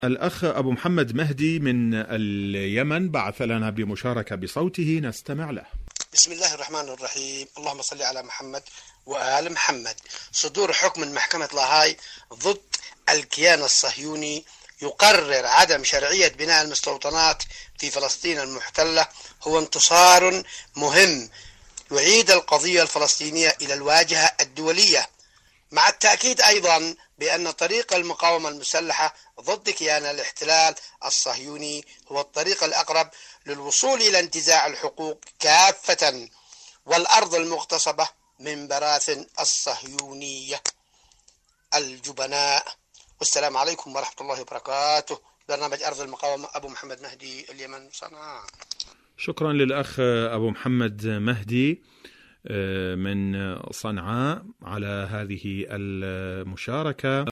الأخ أبو محمد مهدي من اليمن بعث لنا بمشاركة بصوته، نستمع له. بسم الله الرحمن الرحيم. اللهم صل على محمد وآل محمد. صدور حكم من محكمة لاهاي ضد الكيان الصهيوني يقرر عدم شرعية بناء المستوطنات في فلسطين المحتلة هو انتصار مهم يعيد القضية الفلسطينية إلى الواجهة الدولية، مع التأكيد أيضا بأن طريق المقاومة المسلحة ضد كيان الاحتلال الصهيوني هو الطريق الأقرب للوصول إلى انتزاع الحقوق كافة والأرض المغتصبة من براثن الصهيونية الجبناء. والسلام عليكم ورحمة الله وبركاته. برنامج أرض المقاومة، أبو محمد مهدي، اليمن، صنعاء. شكرا للأخ أبو محمد مهدي من صنعاء على هذه المشاركة.